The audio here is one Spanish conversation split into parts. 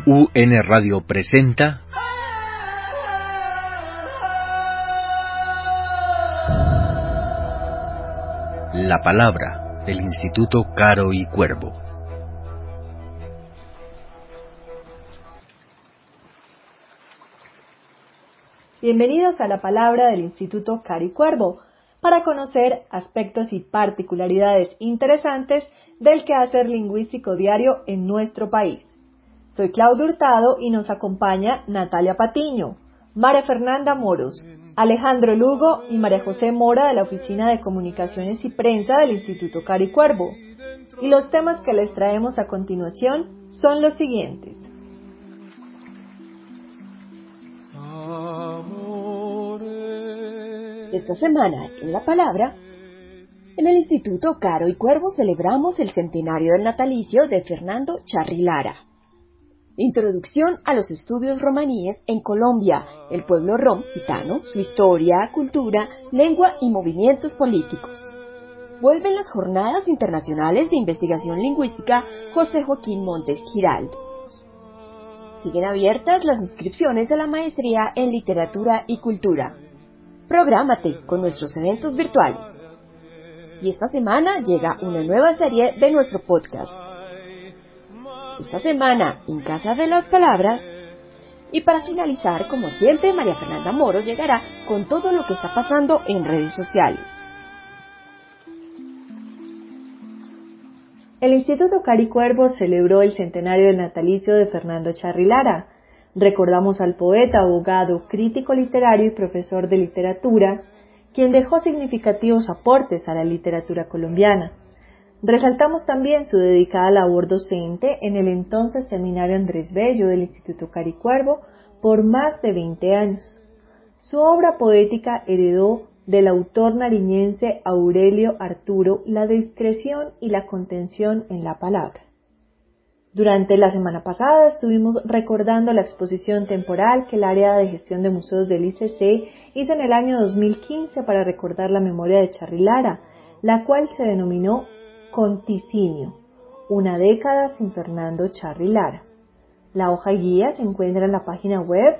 UN Radio presenta La Palabra del Instituto Caro y Cuervo. Bienvenidos a La Palabra del Instituto Caro y Cuervo, para conocer aspectos y particularidades interesantes del quehacer lingüístico diario en nuestro país. Soy Claudia Hurtado y nos acompaña Natalia Patiño, María Fernanda Moros, Alejandro Lugo y María José Mora de la Oficina de Comunicaciones y Prensa del Instituto Caro y Cuervo. Y los temas que les traemos a continuación son los siguientes. Esta semana, en La Palabra, en el Instituto Caro y Cuervo celebramos el centenario del natalicio de Fernando Charri Lara. Introducción a los estudios romaníes en Colombia, el pueblo rom gitano, su historia, cultura, lengua y movimientos políticos. Vuelven las Jornadas Internacionales de Investigación Lingüística José Joaquín Montes Giraldo. Siguen abiertas las inscripciones a la maestría en Literatura y Cultura. Prográmate con nuestros eventos virtuales. Y esta semana llega una nueva serie de nuestro podcast. Esta semana, en Casa de las Palabras. Y para finalizar, como siempre, María Fernanda Moros llegará con todo lo que está pasando en redes sociales. El Instituto Caro y Cuervo celebró el centenario del natalicio de Fernando Charri Lara. Recordamos al poeta, abogado, crítico literario y profesor de literatura, quien dejó significativos aportes a la literatura colombiana. Resaltamos también su dedicada labor docente en el entonces Seminario Andrés Bello del Instituto Caro y Cuervo por más de 20 años. Su obra poética heredó del autor nariñense Aurelio Arturo la discreción y la contención en la palabra. Durante la semana pasada estuvimos recordando la exposición temporal que el área de gestión de museos del ICC hizo en el año 2015 para recordar la memoria de Charri Lara, la cual se denominó Conticinio, una década sin Fernando Charri Lara. La hoja guía se encuentra en la página web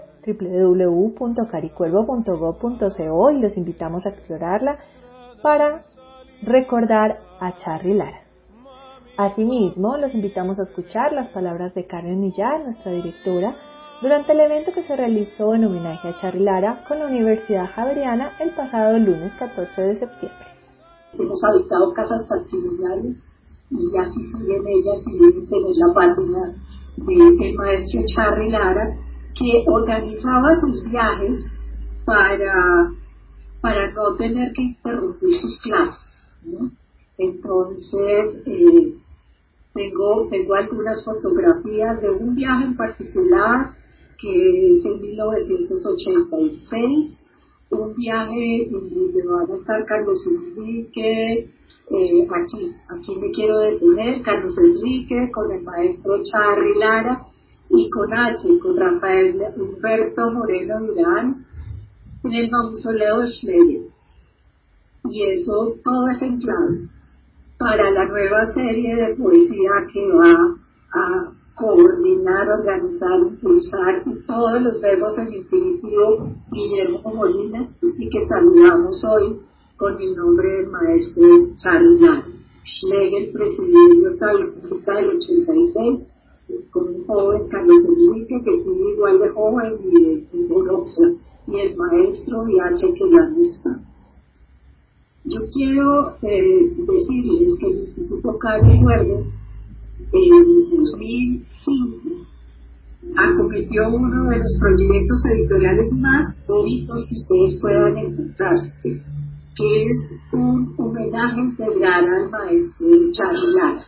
www.caricuervo.gov.co y los invitamos a explorarla para recordar a Charri Lara. Asimismo, los invitamos a escuchar las palabras de Carmen Millar, nuestra directora, durante el evento que se realizó en homenaje a Charri Lara con la Universidad Javeriana el pasado lunes 14 de septiembre. Hemos habitado casas patrimoniales y así siguen ellas y deben tener la página del maestro Charri Lara, que organizaba sus viajes para no tener que interrumpir sus clases, ¿no? Entonces, tengo algunas fotografías de un viaje en particular que es en 1986, un viaje donde van a estar Carlos Enrique, aquí me quiero detener, Carlos Enrique con el maestro Charri Lara y con Rafael Humberto Moreno Durán en el mausoleo de Schlegel. Y eso todo es en clave para la nueva serie de poesía que va a coordinar, organizar, impulsar, y todos los verbos en infinitivo Guillermo Molina, y que saludamos hoy con el nombre del maestro Charri Lara. Schlegel presidiendo esta visita del 86 con un joven Carlos Enrique que sigue igual de joven y de vigorosa, y el maestro Viache que ya no está. Yo quiero decirles que el Instituto Caro y Cuervo en 2005 acometió uno de los proyectos editoriales más bonitos que ustedes puedan encontrarse, que es un homenaje integral al maestro Charri Lara.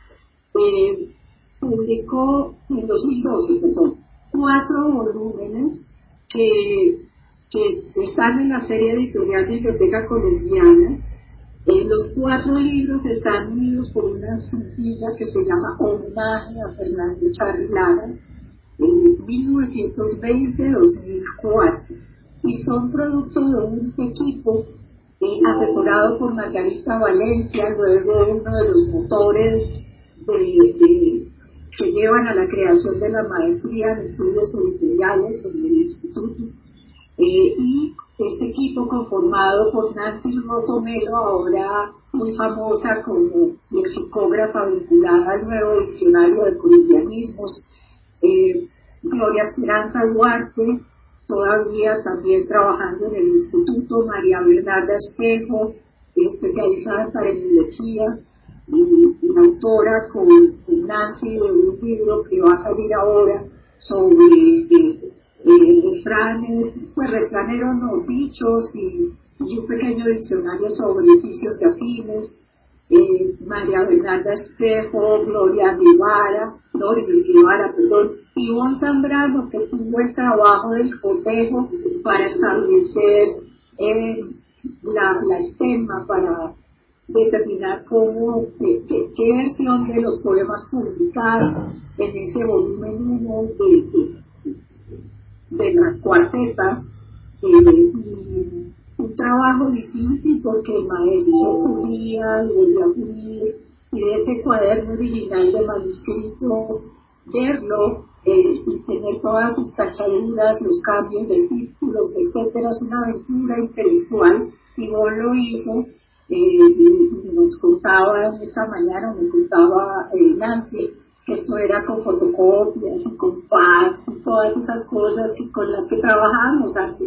Publicó en 2012, 4 volúmenes que están en la serie editorial de Biblioteca Colombiana. Los 4 libros están unidos por una cintilla que se llama Homenaje a Fernando Charri Lara, en 1920-2004, y son producto de un equipo asesorado por Margarita Valencia, luego uno de los motores que llevan a la creación de la maestría en estudios editoriales en el instituto. Y este equipo conformado por Nancy Rosomelo, ahora muy famosa como lexicógrafa vinculada al nuevo diccionario de colombianismos, Gloria Esperanza Duarte, todavía también trabajando en el instituto, María Bernarda Espejo, especializada en paremilogía, y una autora con Nancy de un libro que va a salir ahora sobre refranes, pues refraneros no, dichos y un pequeño diccionario sobre oficios y afines. María Bernarda Espejo, Gloria Guevara, Doris Guevara, Ivonne Zambrano, que tuvo el trabajo del cotejo para establecer la estemma, para determinar cómo, qué versión de los poemas publicados en ese volumen 1 de la cuarteta, y un trabajo difícil porque el maestro pulía, volvió a pulir, y de ese cuaderno original de manuscritos, verlo y tener todas sus tachaduras, los cambios de títulos, etcétera, es una aventura intelectual. Y vos lo hizo, y nos contaba esta mañana, me contaba Nancy, que esto era con fotocopias y con fax y todas esas cosas con las que trabajábamos antes.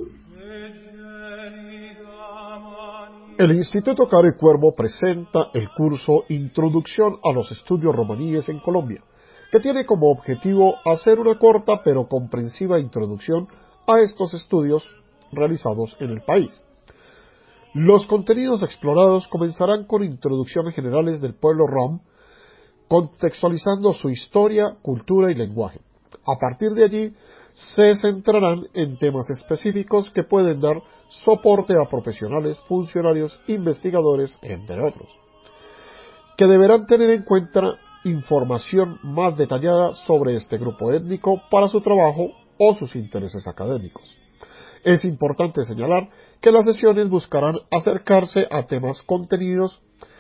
El Instituto Caro y Cuervo presenta el curso Introducción a los Estudios Romaníes en Colombia, que tiene como objetivo hacer una corta pero comprensiva introducción a estos estudios realizados en el país. Los contenidos explorados comenzarán con introducciones generales del pueblo rom, contextualizando su historia, cultura y lenguaje. A partir de allí, se centrarán en temas específicos que pueden dar soporte a profesionales, funcionarios, investigadores, entre otros, que deberán tener en cuenta información más detallada sobre este grupo étnico para su trabajo o sus intereses académicos. Es importante señalar que las sesiones buscarán acercarse a temas contenidos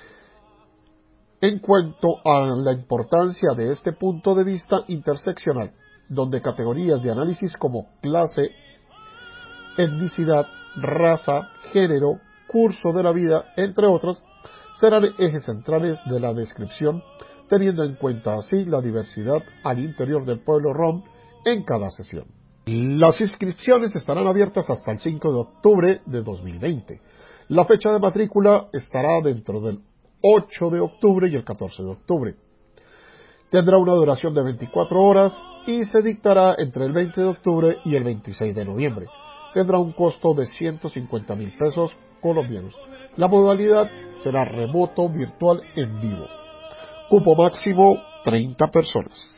en cuanto a la importancia de este punto de vista interseccional, donde categorías de análisis como clase, etnicidad, raza, género, curso de la vida, entre otros, serán ejes centrales de la descripción, teniendo en cuenta así la diversidad al interior del pueblo rom en cada sesión. Las inscripciones estarán abiertas hasta el 5 de octubre de 2020. La fecha de matrícula estará dentro del 8 de octubre y el 14 de octubre. Tendrá una duración de 24 horas y se dictará entre el 20 de octubre y el 26 de noviembre. Tendrá un costo de 150.000 pesos colombianos. La modalidad será remoto, virtual, en vivo. Cupo máximo 30 personas.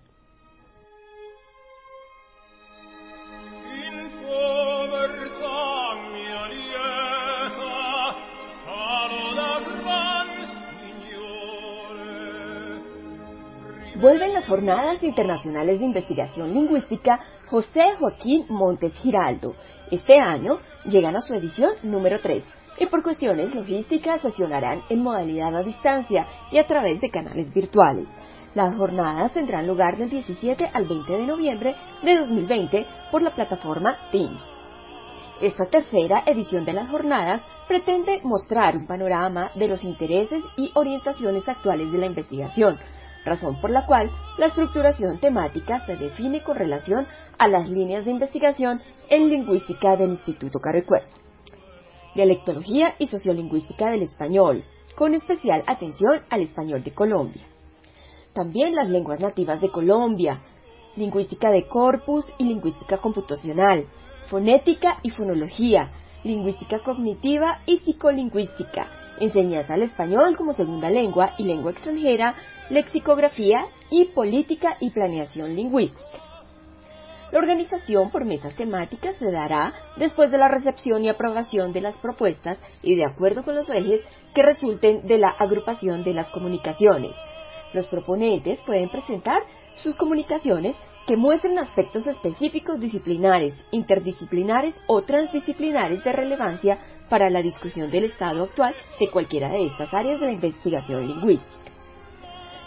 Vuelven las Jornadas Internacionales de Investigación Lingüística José Joaquín Montes Giraldo. Este año llegan a su edición número 3 y por cuestiones logísticas sesionarán en modalidad a distancia y a través de canales virtuales. Las jornadas tendrán lugar del 17 al 20 de noviembre de 2020 por la plataforma Teams. Esta tercera edición de las jornadas pretende mostrar un panorama de los intereses y orientaciones actuales de la investigación, razón por la cual la estructuración temática se define con relación a las líneas de investigación en lingüística del Instituto Caro y Cuervo. Dialectología y sociolingüística del español, con especial atención al español de Colombia. También las lenguas nativas de Colombia, lingüística de corpus y lingüística computacional, fonética y fonología, lingüística cognitiva y psicolingüística, enseñanza al español como segunda lengua y lengua extranjera, lexicografía y política y planeación lingüística. La organización por mesas temáticas se dará después de la recepción y aprobación de las propuestas y de acuerdo con los ejes que resulten de la agrupación de las comunicaciones. Los proponentes pueden presentar sus comunicaciones que muestren aspectos específicos disciplinares, interdisciplinares o transdisciplinares de relevancia para la discusión del estado actual de cualquiera de estas áreas de la investigación lingüística.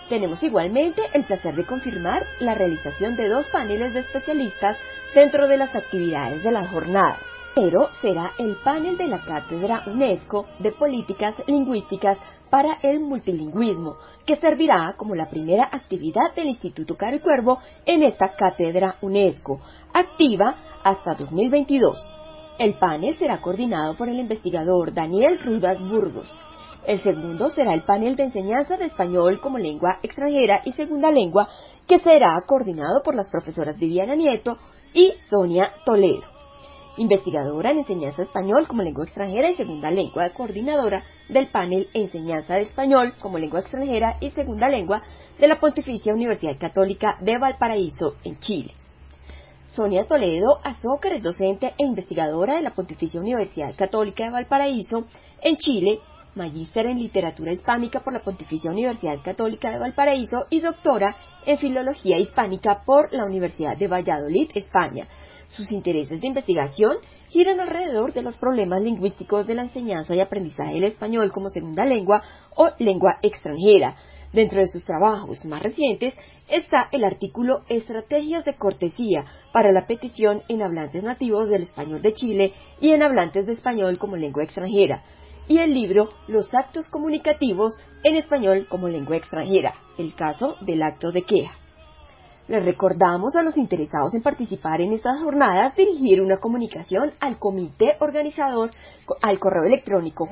Tenemos igualmente el placer de confirmar la realización de 2 paneles de especialistas dentro de las actividades de las jornadas. Pero será el panel de la Cátedra UNESCO de Políticas Lingüísticas para el Multilingüismo, que servirá como la primera actividad del Instituto Caro y Cuervo en esta Cátedra UNESCO, activa hasta 2022. El panel será coordinado por el investigador Daniel Rudas Burgos. El segundo será el panel de enseñanza de español como lengua extranjera y segunda lengua, que será coordinado por las profesoras Viviana Nieto y Sonia Toledo, investigadora en enseñanza de español como lengua extranjera y segunda lengua, coordinadora del panel enseñanza de español como lengua extranjera y segunda lengua de la Pontificia Universidad Católica de Valparaíso, en Chile. Sonia Toledo Azócar es docente e investigadora de la Pontificia Universidad Católica de Valparaíso, en Chile, magíster en literatura hispánica por la Pontificia Universidad Católica de Valparaíso y doctora en filología hispánica por la Universidad de Valladolid, España. Sus intereses de investigación giran alrededor de los problemas lingüísticos de la enseñanza y aprendizaje del español como segunda lengua o lengua extranjera. Dentro de sus trabajos más recientes está el artículo Estrategias de cortesía para la petición en hablantes nativos del español de Chile y en hablantes de español como lengua extranjera, y el libro Los actos comunicativos en español como lengua extranjera, el caso del acto de queja. Les recordamos a los interesados en participar en estas jornadas dirigir una comunicación al comité organizador al correo electrónico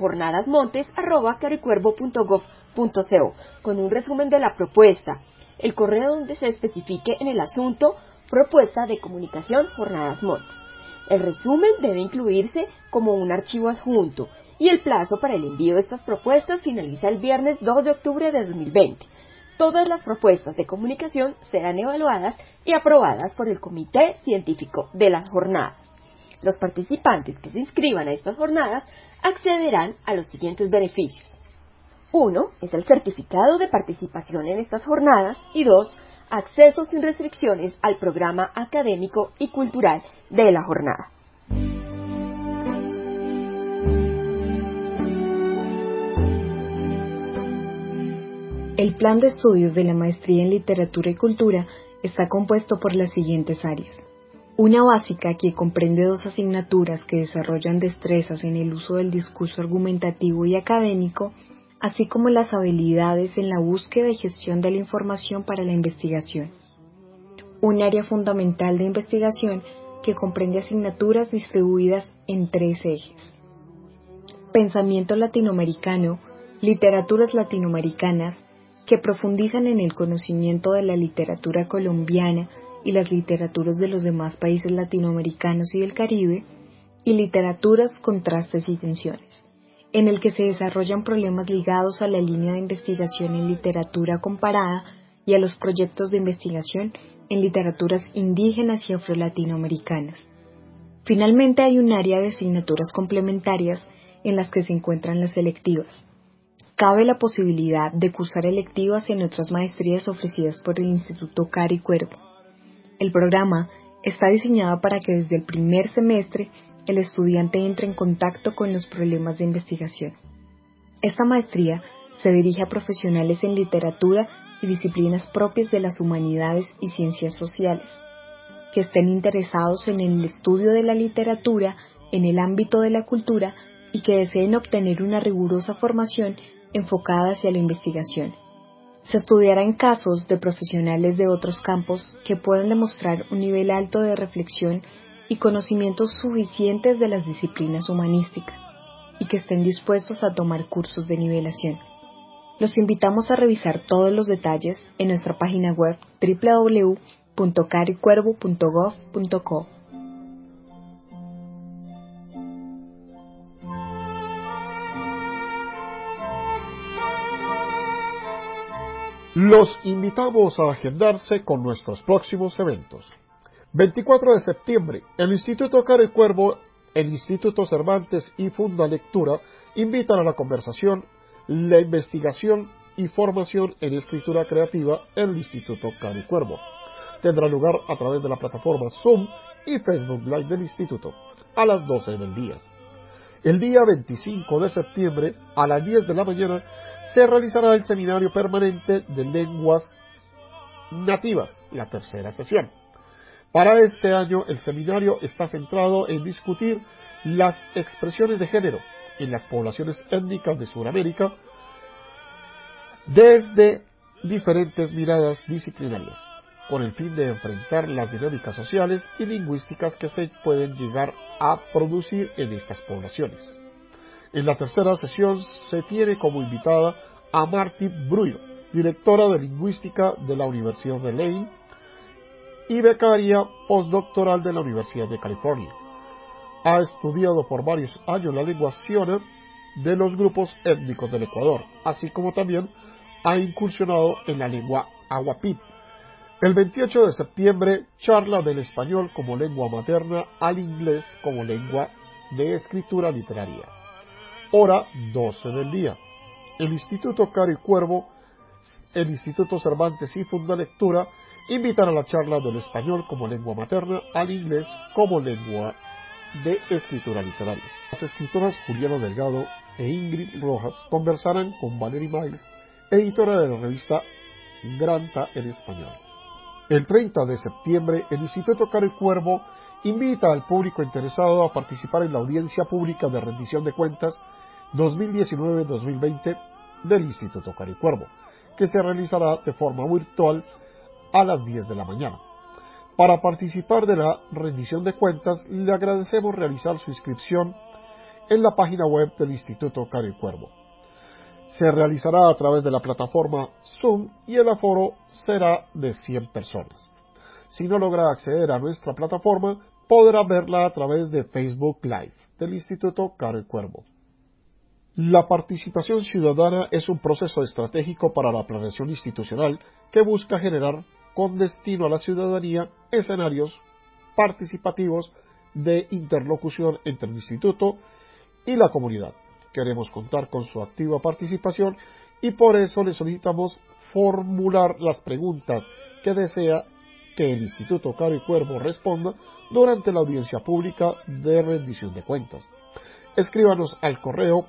jornadasmontes@caroycuervo.gov.co con un resumen de la propuesta, el correo donde se especifique en el asunto propuesta de comunicación Jornadas Montes. El resumen debe incluirse como un archivo adjunto y el plazo para el envío de estas propuestas finaliza el viernes 2 de octubre de 2020. Todas las propuestas de comunicación serán evaluadas y aprobadas por el Comité Científico de las Jornadas. Los participantes que se inscriban a estas jornadas accederán a los siguientes beneficios. 1. Es el certificado de participación en estas jornadas y 2. Acceso sin restricciones al programa académico y cultural de la jornada. El plan de estudios de la Maestría en Literatura y Cultura está compuesto por las siguientes áreas. Una básica que comprende 2 asignaturas que desarrollan destrezas en el uso del discurso argumentativo y académico, así como las habilidades en la búsqueda y gestión de la información para la investigación. Un área fundamental de investigación que comprende asignaturas distribuidas en 3 ejes. Pensamiento latinoamericano, literaturas latinoamericanas, que profundizan en el conocimiento de la literatura colombiana y las literaturas de los demás países latinoamericanos y del Caribe, y literaturas, contrastes y tensiones, en el que se desarrollan problemas ligados a la línea de investigación en literatura comparada y a los proyectos de investigación en literaturas indígenas y afrolatinoamericanas. Finalmente hay un área de asignaturas complementarias en las que se encuentran las selectivas. Cabe la posibilidad de cursar electivas en otras maestrías ofrecidas por el Instituto Caro y Cuervo. El programa está diseñado para que desde el primer semestre el estudiante entre en contacto con los problemas de investigación. Esta maestría se dirige a profesionales en literatura y disciplinas propias de las humanidades y ciencias sociales, que estén interesados en el estudio de la literatura en el ámbito de la cultura y que deseen obtener una rigurosa formación enfocada hacia la investigación. Se estudiará en casos de profesionales de otros campos que puedan demostrar un nivel alto de reflexión y conocimientos suficientes de las disciplinas humanísticas y que estén dispuestos a tomar cursos de nivelación. Los invitamos a revisar todos los detalles en nuestra página web www.caroycuervo.gov.co. Los invitamos a agendarse con nuestros próximos eventos. 24 de septiembre, el Instituto Caro y Cuervo, el Instituto Cervantes y Fundalectura invitan a la conversación, la investigación y formación en escritura creativa en el Instituto Caro y Cuervo. Tendrá lugar a través de la plataforma Zoom y Facebook Live del Instituto a las 12 del día. El día 25 de septiembre, a las 10 de la mañana, se realizará el Seminario Permanente de Lenguas Nativas, la tercera sesión. Para este año, el seminario está centrado en discutir las expresiones de género en las poblaciones étnicas de Sudamérica desde diferentes miradas disciplinarias, con el fin de enfrentar las dinámicas sociales y lingüísticas que se pueden llegar a producir en estas poblaciones. En la tercera sesión se tiene como invitada a Marty Brullo, directora de Lingüística de la Universidad de Lane y becaria postdoctoral de la Universidad de California. Ha estudiado por varios años la lengua Shona de los grupos étnicos del Ecuador, así como también ha incursionado en la lengua Aguapit. El 28 de septiembre charla del español como lengua materna al inglés como lengua de escritura literaria. Hora 12 del día. El Instituto Caro y Cuervo, el Instituto Cervantes y Fundalectura invitan a la charla del español como lengua materna al inglés como lengua de escritura literaria. Las escritoras Juliana Delgado e Ingrid Rojas conversarán con Valerie Miles, editora de la revista Granta en español. El 30 de septiembre, el Instituto Caro y Cuervo invita al público interesado a participar en la audiencia pública de rendición de cuentas 2019-2020 del Instituto Caro y Cuervo, que se realizará de forma virtual a las 10 de la mañana. Para participar de la rendición de cuentas, le agradecemos realizar su inscripción en la página web del Instituto Caro y Cuervo. Se realizará a través de la plataforma Zoom y el aforo será de 100 personas. Si no logra acceder a nuestra plataforma, podrá verla a través de Facebook Live del Instituto Caro y Cuervo. La participación ciudadana es un proceso estratégico para la planeación institucional que busca generar con destino a la ciudadanía escenarios participativos de interlocución entre el instituto y la comunidad. Queremos contar con su activa participación y por eso le solicitamos formular las preguntas que desea que el Instituto Caro y Cuervo responda durante la audiencia pública de rendición de cuentas. Escríbanos al correo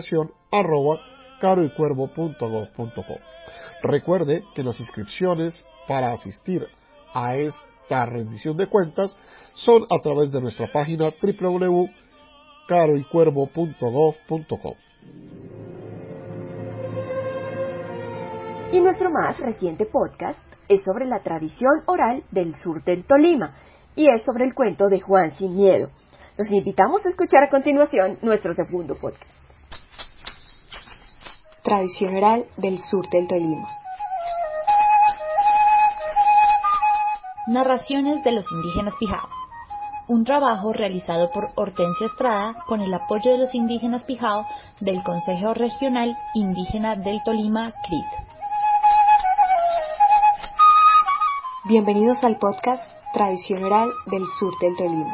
planeación@caroycuervo.gov.co. Recuerde que las inscripciones para asistir a esta rendición de cuentas son a través de nuestra página www.caroycuervo.gov.co. Y nuestro más reciente podcast es sobre la tradición oral del sur del Tolima y es sobre el cuento de Juan Sin Miedo. Los invitamos a escuchar a continuación nuestro segundo podcast. Tradición oral del sur del Tolima. Narraciones de los indígenas Pijao. Un trabajo realizado por Hortensia Estrada con el apoyo de los indígenas Pijao del Consejo Regional Indígena del Tolima, CRIT. Bienvenidos al podcast Tradición oral del sur del Tolima.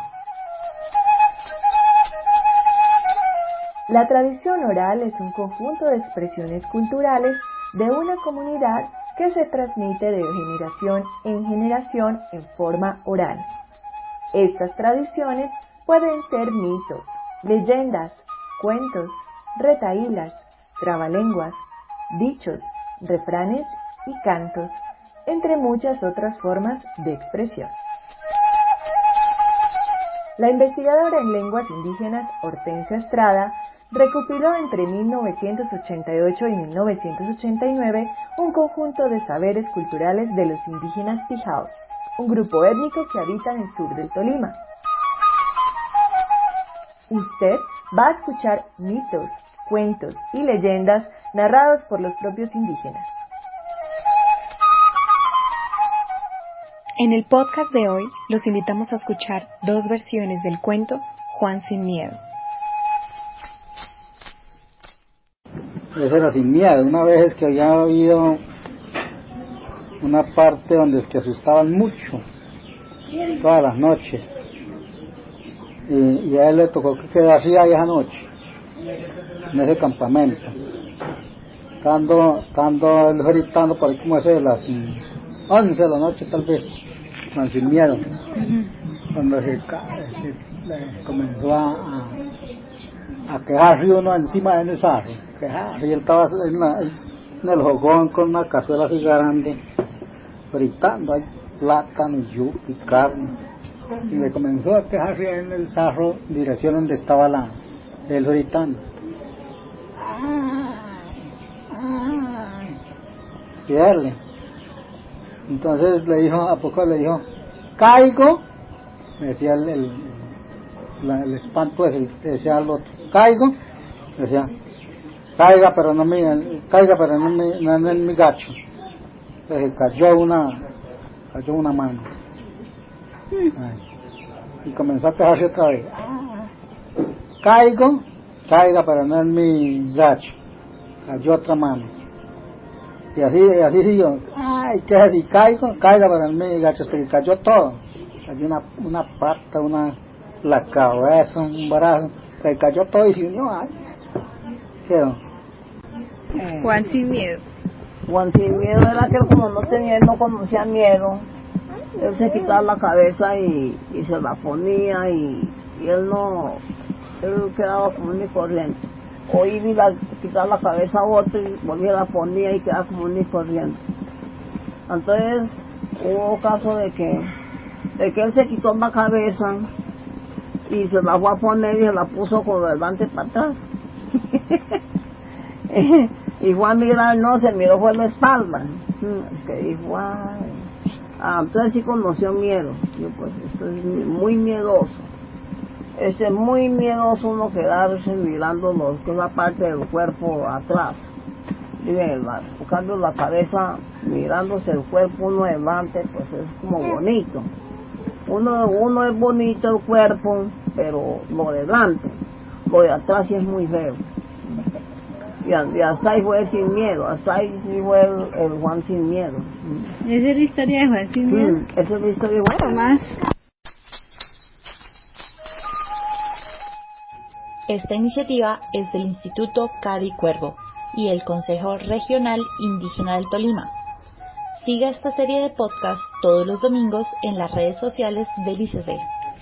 La tradición oral es un conjunto de expresiones culturales de una comunidad que se transmite de generación en generación en forma oral. Estas tradiciones pueden ser mitos, leyendas, cuentos, retahílas, trabalenguas, dichos, refranes y cantos, entre muchas otras formas de expresión. La investigadora en lenguas indígenas Hortensia Estrada recopiló entre 1988 y 1989 un conjunto de saberes culturales de los indígenas Pijaos, un grupo étnico que habita en el sur del Tolima. Usted va a escuchar mitos, cuentos y leyendas narrados por los propios indígenas. En el podcast de hoy los invitamos a escuchar dos versiones del cuento Juan Sin Miedo. Ese era Sin Miedo. Una vez es que había habido una parte donde es que asustaban mucho todas las noches y a él le tocó que quedarse ahí esa noche en ese campamento, estando él gritando por ahí como eso de las 11 de la noche tal vez, con Sin Miedo, cuando se comenzó a quejarse uno encima del sarro, quejarse, y él estaba en el fogón con una cazuela así grande, fritando ahí plátano y yuca y carne, y me comenzó a quejarse en el sarro, dirección donde estaba él fritando. Y darle. Entonces le dijo, a poco le dijo, caigo, me decía el espanto ese, decía al otro, caigo, decía, caiga pero no en mi gacho. Entonces cayó una mano. Ay, y comenzó a quejarse otra vez, caiga pero no en mi gacho. Cayó otra mano. Y así siguió, ay, ¿qué es así? Caiga pero en mi gacho, hasta que cayó todo. Cayó una pata, la cabeza, un brazo, se cayó todo y se unió. Ay, quedó. Juan sin miedo. Juan sin miedo era que como él no conocía miedo, él se quitaba la cabeza y se la ponía y él quedaba común y corriente. O iba a quitar la cabeza a otro y volvía la ponía y quedaba común y corriente. Entonces hubo caso de que él se quitó la cabeza y se la fue a poner y se la puso con delante para atrás. Y fue a mirar, no, se miró fue la espalda. Es que dijo, ay. Entonces sí conoció miedo. Yo pues esto es muy miedoso. Muy miedoso uno quedarse mirando que es la parte del cuerpo atrás. Buscando la cabeza, mirándose el cuerpo uno delante, pues es como bonito. Uno es bonito el cuerpo, pero lo delante, lo de atrás sí es muy feo. Y hasta ahí fue sin miedo, hasta ahí sí fue el Juan sin miedo. ¿Esa es la historia de Juan sin miedo? Esa es la historia de Juan. Más. Esta iniciativa es del Instituto Caro y Cuervo y el Consejo Regional Indígena del Tolima. Siga esta serie de podcasts todos los domingos en las redes sociales del ICC.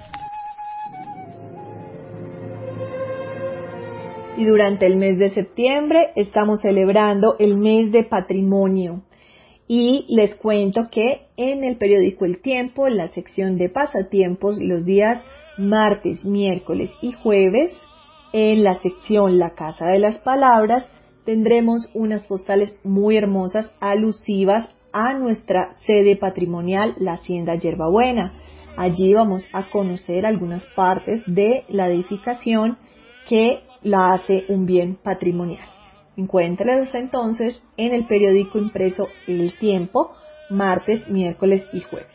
Y durante el mes de septiembre estamos celebrando el mes de patrimonio. Y les cuento que en el periódico El Tiempo, en la sección de pasatiempos, los días martes, miércoles y jueves, en la sección La Casa de las Palabras, tendremos unas postales muy hermosas alusivas a nuestra sede patrimonial, la Hacienda Yerbabuena. Allí vamos a conocer algunas partes de la edificación que la hace un bien patrimonial. Encuéntrelos entonces en el periódico impreso El Tiempo, martes, miércoles y jueves.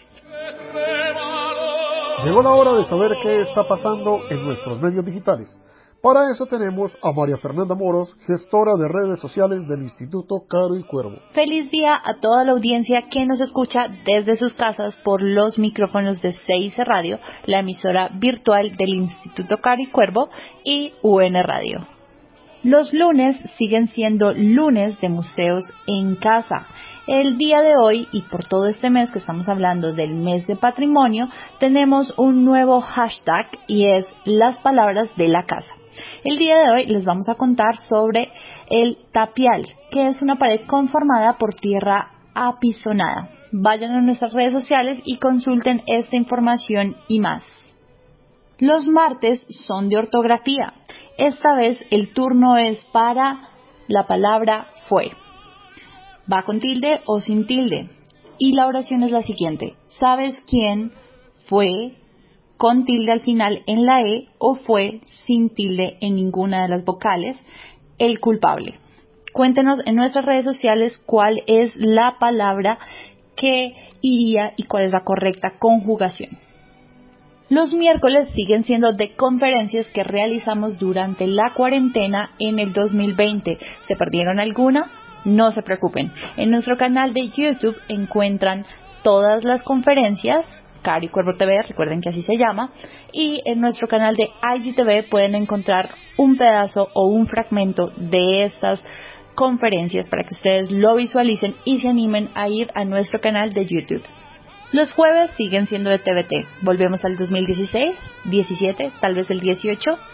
Llegó la hora de saber qué está pasando en nuestros medios digitales. Para eso tenemos a María Fernanda Moros, gestora de redes sociales del Instituto Caro y Cuervo. Feliz día a toda la audiencia que nos escucha desde sus casas por los micrófonos de CIC Radio, la emisora virtual del Instituto Caro y Cuervo y UN Radio. Los lunes siguen siendo lunes de museos en casa. El día de hoy y por todo este mes que estamos hablando del mes de patrimonio, tenemos un nuevo hashtag y es las palabras de la casa. El día de hoy les vamos a contar sobre el tapial, que es una pared conformada por tierra apisonada. Vayan a nuestras redes sociales y consulten esta información y más. Los martes son de ortografía. Esta vez el turno es para la palabra fue. Va con tilde o sin tilde. Y la oración es la siguiente. ¿Sabes quién fue con tilde al final en la E o fue sin tilde en ninguna de las vocales el culpable? Cuéntenos en nuestras redes sociales cuál es la palabra que iría y cuál es la correcta conjugación. Los miércoles siguen siendo de conferencias que realizamos durante la cuarentena en el 2020. ¿Se perdieron alguna? No se preocupen. En nuestro canal de YouTube encuentran todas las conferencias, Caro y Cuervo TV, recuerden que así se llama, y en nuestro canal de IGTV pueden encontrar un pedazo o un fragmento de estas conferencias para que ustedes lo visualicen y se animen a ir a nuestro canal de YouTube. Los jueves siguen siendo de TVT. Volvemos al 2016, 17, tal vez el 18.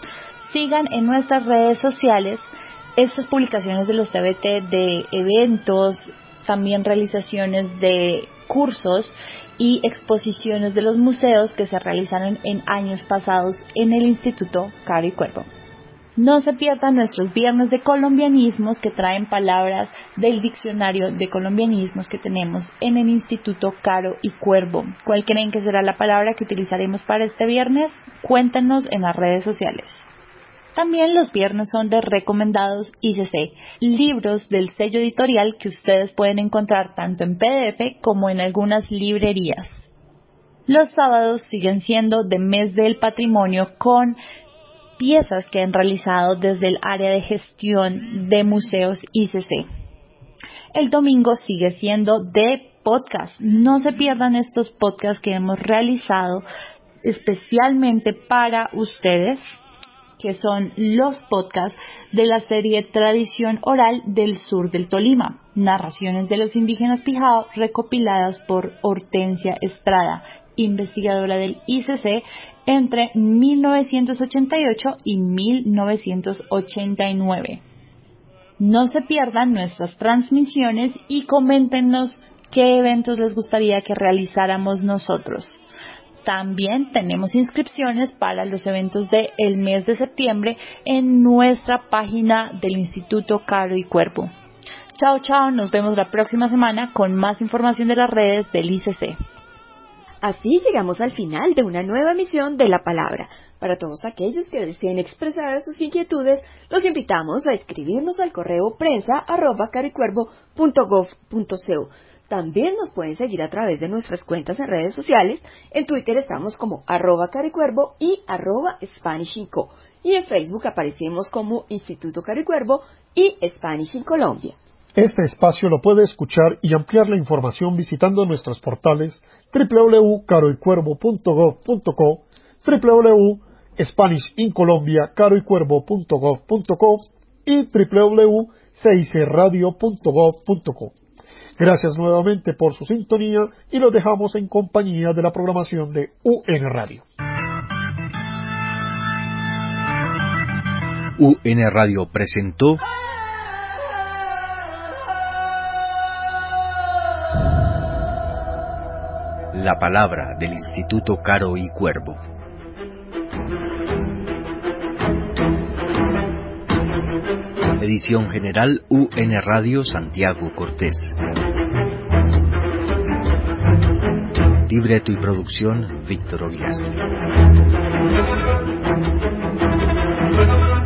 Sigan en nuestras redes sociales estas publicaciones de los TBT de eventos, también realizaciones de cursos y exposiciones de los museos que se realizaron en años pasados en el Instituto Caro y Cuervo. No se pierdan nuestros viernes de colombianismos que traen palabras del diccionario de colombianismos que tenemos en el Instituto Caro y Cuervo. ¿Cuál creen que será la palabra que utilizaremos para este viernes? Cuéntenos en las redes sociales. También los viernes son de recomendados ICC, libros del sello editorial que ustedes pueden encontrar tanto en PDF como en algunas librerías. Los sábados siguen siendo de mes del patrimonio con piezas que han realizado desde el área de gestión de museos ICC. El domingo sigue siendo de podcast. No se pierdan estos podcasts que hemos realizado especialmente para ustedes, que son los podcasts de la serie Tradición Oral del Sur del Tolima, narraciones de los indígenas Pijao recopiladas por Hortensia Estrada, investigadora del ICC entre 1988 y 1989. No se pierdan nuestras transmisiones y coméntenos qué eventos les gustaría que realizáramos nosotros. También tenemos inscripciones para los eventos del mes de septiembre en nuestra página del Instituto Caro y Cuervo. Chao, chao, nos vemos la próxima semana con más información de las redes del ICC. Así llegamos al final de una nueva emisión de La Palabra. Para todos aquellos que deseen expresar sus inquietudes, los invitamos a escribirnos al correo prensa@caricuervo.gov.co. También nos pueden seguir a través de nuestras cuentas en redes sociales. En Twitter estamos como @caricuervo y @SpanishInCo. Y en Facebook aparecemos como Instituto Caro y Cuervo y Spanish in Colombia. Este espacio lo puede escuchar y ampliar la información visitando nuestros portales www.caroycuervo.gov.co, www.spanishincolombia.caroycuervo.gov.co y www.cicradio.gov.co. Gracias nuevamente por su sintonía y los dejamos en compañía de la programación de UN Radio. UN Radio presentó La Palabra del Instituto Caro y Cuervo. Edición general UN Radio Santiago Cortés. Libreto y producción Víctor Ogliasco.